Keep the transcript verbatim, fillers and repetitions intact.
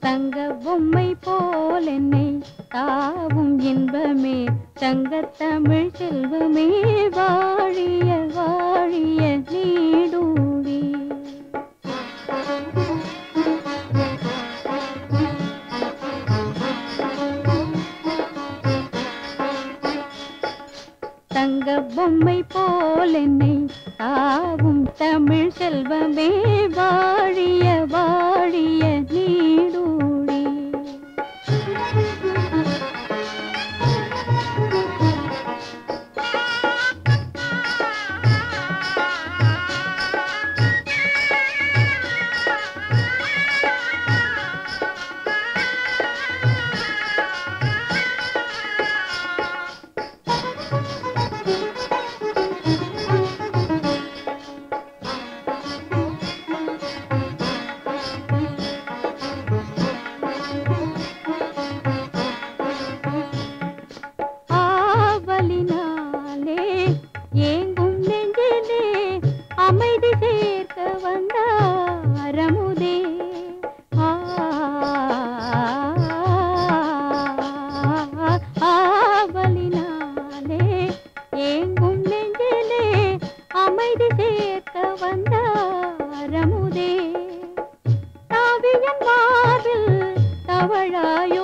தங்க பொம்மை போல் என்னை தாவும் இன்பமே தங்கத்தமிழ் செல்வமே வாழிய வாழிய நீடூழி. தங்க பொம்மை போல் என்னை தாவும் தமிழ் செல்வமே வாழிய வாழிய நீடூழி. ஏங்கும் நெஞ்சிலே அமைதி சேர்க்க வந்தாரமுதே. ஆவலினாலே ஏங்கும் நெஞ்சிலே அமைதி சேர்க்க வந்தாரமுதே. தாவியன் மார்பில் தவழாய